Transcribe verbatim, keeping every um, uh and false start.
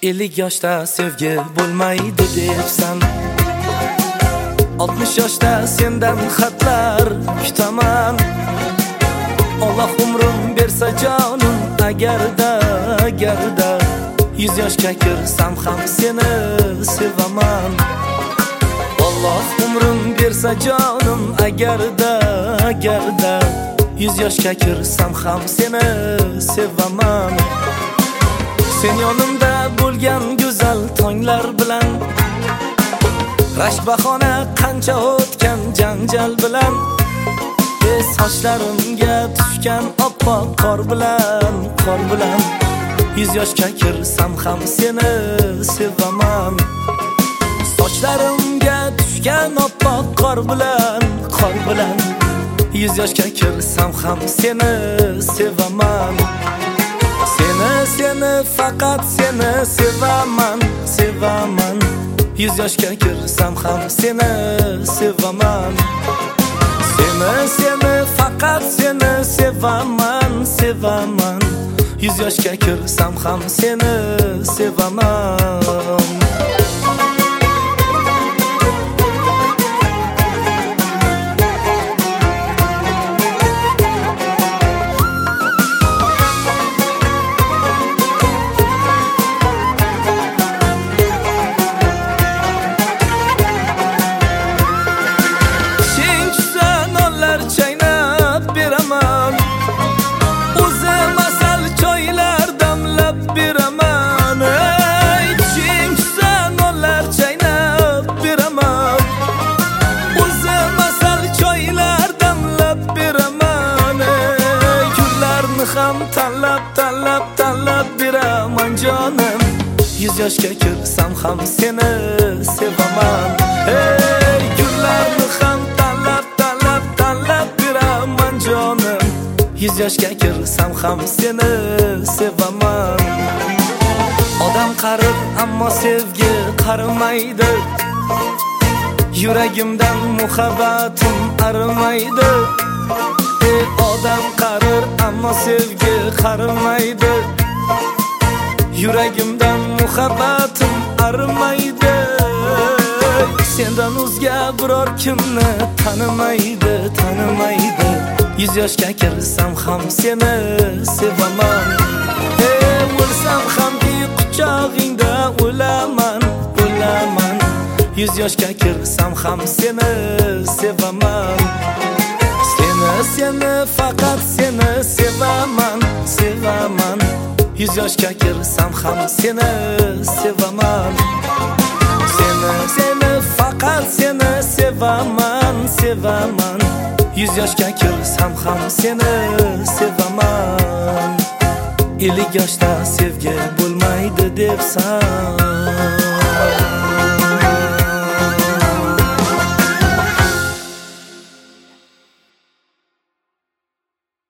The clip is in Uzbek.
ellik yoshda sevgi bo'lmaydi debsan, oltmish yoshda sendan xatlar kutaman. Alloh umrim bersa jonim, agarda agarda yuz yoshga kirsam ham seni sevaman. Alloh umrim bersa jonim, agarda agarda yuz yoshga kirsam ham seni sevaman. Sen yonimda bo'lgan go'zal tonglar bilan, rashk bahona qancha o'tgan janjal bilan, e sochlarimga tushgan oppoq qor bilan, qor bilan yuz yoshga kirsam ham seni sevaman. Sochlarimga tushgan oppoq qor bilan, qor bilan yuz yoshga kirsam ham seni sevaman. Seni, seni, faqat seni sevaman, sevaman. Yuz yoshga kirsam ham seni sevaman. Seni, seni, faqat seni sevaman, sevaman. Yuz yoshga kirsam ham seni sevaman. Ham tanlab tanlab tanlab beraman jonim, yuz yoshga kirsam ham seni sevaman. Ey gullarni ham tanlab tanlab tanlab beraman jonim, yuz yoshga kirsam ham seni sevaman. Odam qarir ammo sevgi qarimaydi, yuragimdan muhabbatim arimaydi. Odam qarir ammo sevgi qarimaydi, yuragimdan muhabbatim arimaydi. Sendan o'zga biror kimni tanimaydi, tanimaydi. Yuz yoshga kirsam ham seni sevaman. Ey o'lsam hamki quchog'ingda o'laman, o'laman. Yuz yoshga kirsam ham seni sevaman. Seni, seni, faqat seni sevaman, sevaman. Yuz yoshga kirsam ham seni sevaman. Seni, seni, faqat seni sevaman, sevaman. Yuz yoshga kirsam ham seni sevaman. ellik yoshda sevgi bo'lmaydi debsan.